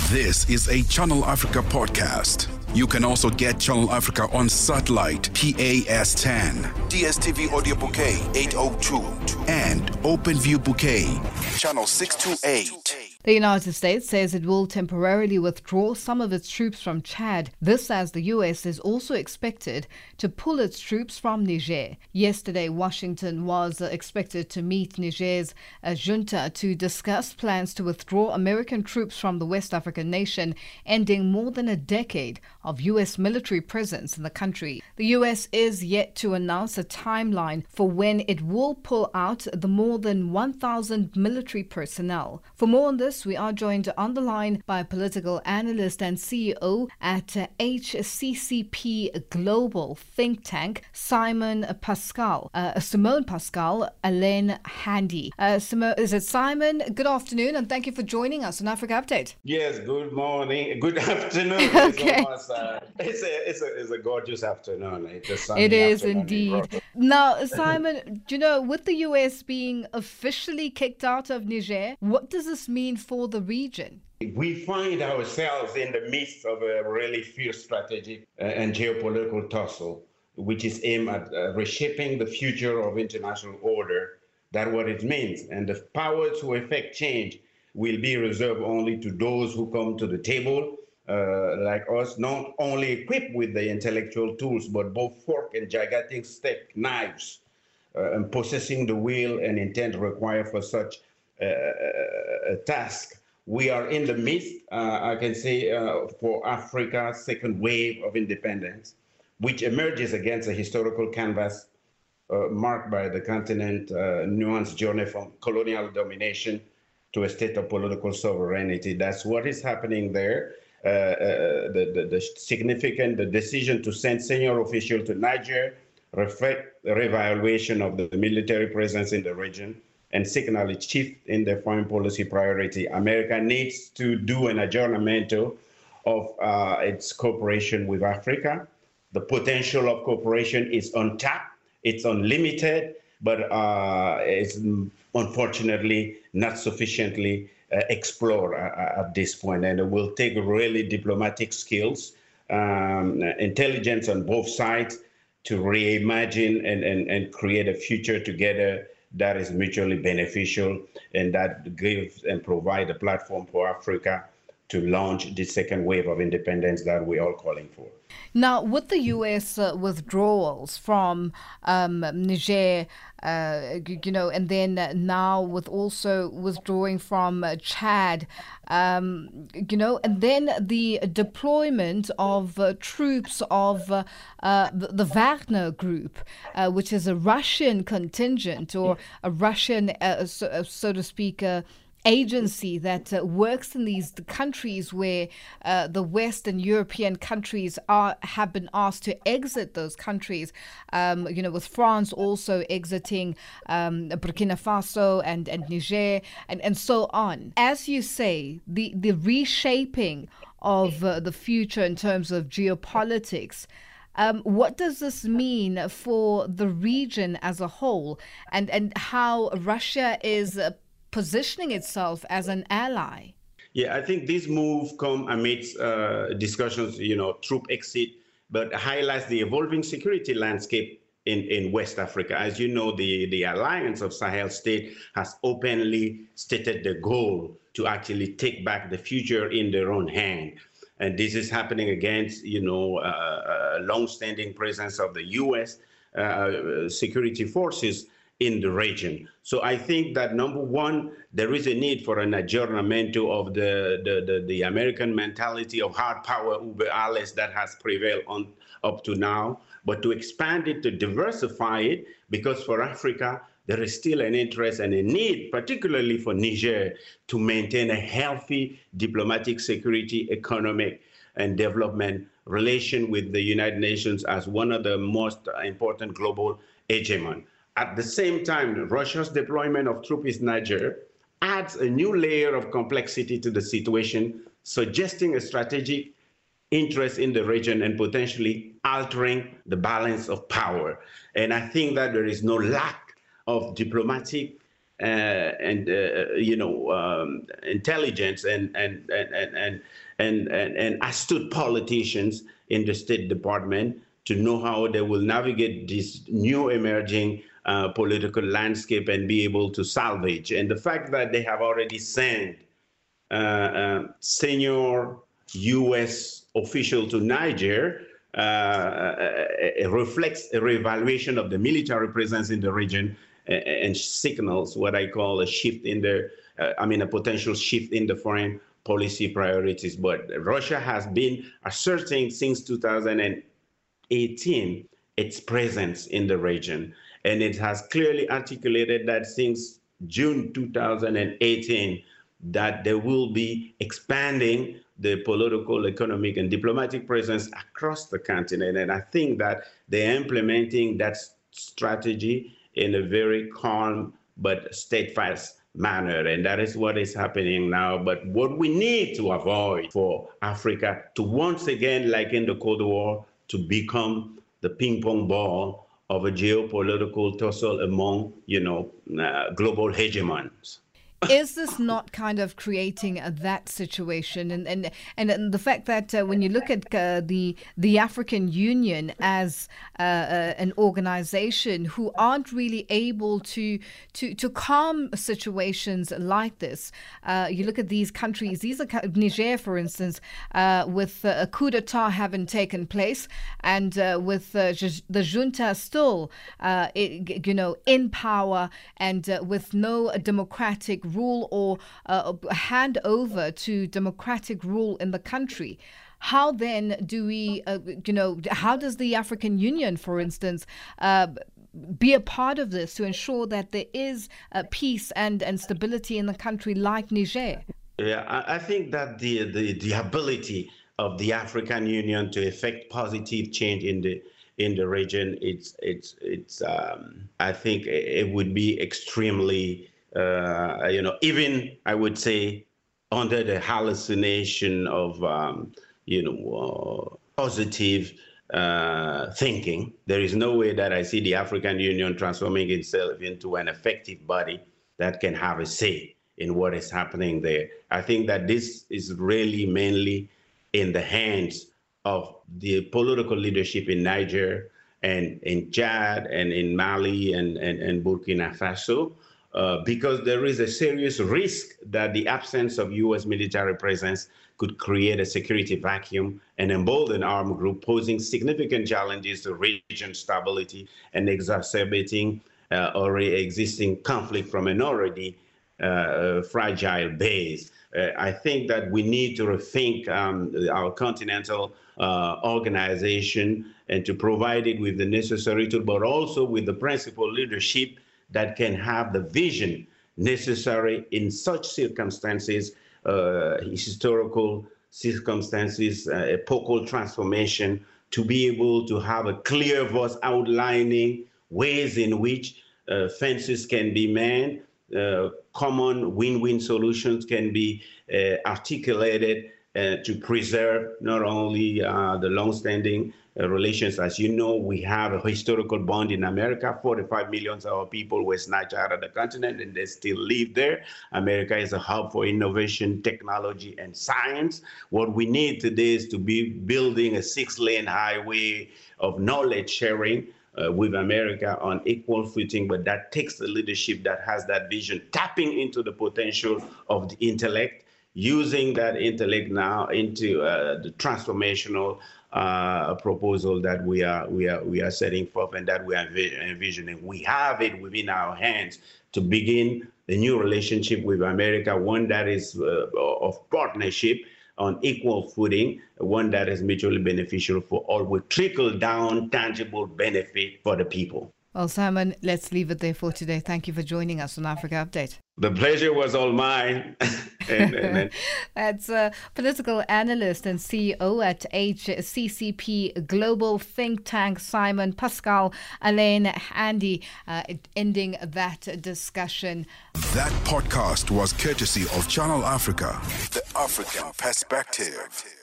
This is a Channel Africa podcast. You can also get Channel Africa on satellite, PAS10, DSTV Audio Bouquet 802, and OpenView Bouquet, Channel 628. The United States says it will temporarily withdraw some of its troops from Chad. This as the U.S. is also expected to pull its troops from Niger. Yesterday, Washington was expected to meet Niger's junta to discuss plans to withdraw American troops from the West African nation, ending more than a decade of U.S. military presence in the country. The U.S. is yet to announce a timeline for when it will pull out the more than 1,000 military personnel. For more on this, we are joined on the line by political analyst and CEO at HCCP Global think tank, Simone Pascal, Alain Handy. Is it Simon? Good afternoon, and thank you for joining us on Africa Update. Yes, good morning, good afternoon. Okay. It's a gorgeous afternoon. It's a sunny It is afternoon indeed. Now, Simon, with the U.S. being officially kicked out of Niger, what does this mean for the region? We find ourselves in the midst of a really fierce strategic and geopolitical tussle, which is aimed at reshaping the future of international order. That's what it means. And the power to effect change will be reserved only to those who come to the table, like us, not only equipped with the intellectual tools, but both fork and gigantic stick knives, and possessing the will and intent required for such a task. We are in the midst, I can say, for Africa's second wave of independence, which emerges against a historical canvas marked by the continent's nuanced journey from colonial domination to a state of political sovereignty. That's what is happening there. The decision to send senior officials to Niger reflect the reevaluation of the military presence in the region and signal a shift in their foreign policy priority. America needs to do an adjournamento of its cooperation with Africa. The potential of cooperation is untapped, it's unlimited, but it's unfortunately not sufficiently explored at this point. And it will take really diplomatic skills, intelligence on both sides to reimagine and create a future together that is mutually beneficial and that gives and provide a platform for Africa to launch the second wave of independence that we're all calling for. Now, with the U.S. Withdrawals from Niger, and then now with also withdrawing from Chad, and then the deployment of troops of the Wagner Group, which is a Russian contingent or a Russian, so to speak, agency that works in these countries where the Western European countries have been asked to exit those countries, with France also exiting Burkina Faso and Niger and so on. As you say, the reshaping of the future in terms of geopolitics, what does this mean for the region as a whole and how Russia is positioning itself as an ally? Yeah, I think this move come amidst discussions, troop exit, but highlights the evolving security landscape in West Africa. As you know, the Alliance of Sahel State has openly stated the goal to actually take back the future in their own hand. And this is happening against, a long-standing presence of the U.S. Security forces in the region. So I think that number one, there is a need for an adjournamento of the American mentality of hard power uber alles that has prevailed up to now, but to expand it, to diversify it, because for Africa, there is still an interest and a need, particularly for Niger, to maintain a healthy diplomatic, security, economic, and development relation with the United Nations as one of the most important global hegemon. At the same time, Russia's deployment of troops in Niger adds a new layer of complexity to the situation, suggesting a strategic interest in the region and potentially altering the balance of power. And I think that there is no lack of diplomatic intelligence and astute politicians in the State Department to know how they will navigate this new emerging political landscape and be able to salvage. And the fact that they have already sent senior U.S. official to Niger reflects a reevaluation of the military presence in the region and signals what I call a shift in a potential shift in the foreign policy priorities. But Russia has been asserting since 2018 its presence in the region. And it has clearly articulated that since June 2018, that they will be expanding the political, economic, and diplomatic presence across the continent. And I think that they're implementing that strategy in a very calm but steadfast manner. And that is what is happening now. But what we need to avoid for Africa to once again, like in the Cold War, to become the ping pong ball of a geopolitical tussle among, global hegemons. Is this not kind of creating that situation? And the fact that when you look at the African Union as an organization who aren't really able to calm situations like this, you look at these countries, these are Niger, for instance, with a coup d'etat having taken place, and with the junta still, in power, and with no democratic rule or hand over to democratic rule in the country. How then do we, how does the African Union, for instance, be a part of this to ensure that there is peace and stability in a country like Niger? Yeah, I think that the ability of the African Union to effect positive change in the region, it's I think it would be extremely even I would say under the hallucination of positive thinking. There is no way that I see the African Union transforming itself into an effective body that can have a say in what is happening there. I think that this is really mainly in the hands of the political leadership in Niger and in Chad and in Mali and Burkina Faso. Because there is a serious risk that the absence of U.S. military presence could create a security vacuum and embolden armed group, posing significant challenges to region stability and exacerbating already existing conflict from an already fragile base. I think that we need to rethink our continental organization and to provide it with the necessary tool, but also with the principal leadership that can have the vision necessary in such circumstances, historical circumstances, epochal transformation, to be able to have a clear voice outlining ways in which fences can be manned, common win-win solutions can be articulated to preserve not only the long-standing relations. As you know, we have a historical bond in America. 45 million of our people were snatched out of the continent and they still live there. America is a hub for innovation, technology, and science. What we need today is to be building a 6-lane highway of knowledge sharing with America on equal footing, but that takes the leadership that has that vision, tapping into the potential of the intellect, using that intellect now into the transformational proposal that we are setting forth and that we are envisioning. We have it within our hands to begin a new relationship with America, one that is of partnership on equal footing, one that is mutually beneficial for all, with trickle-down tangible benefit for the people. Well, Simon, let's leave it there for today. Thank you for joining us on Africa Update. The pleasure was all mine. That's political analyst and CEO at HCCP Global Think Tank, Simon Pascal Alain Handy, ending that discussion. That podcast was courtesy of Channel Africa, the African Perspective.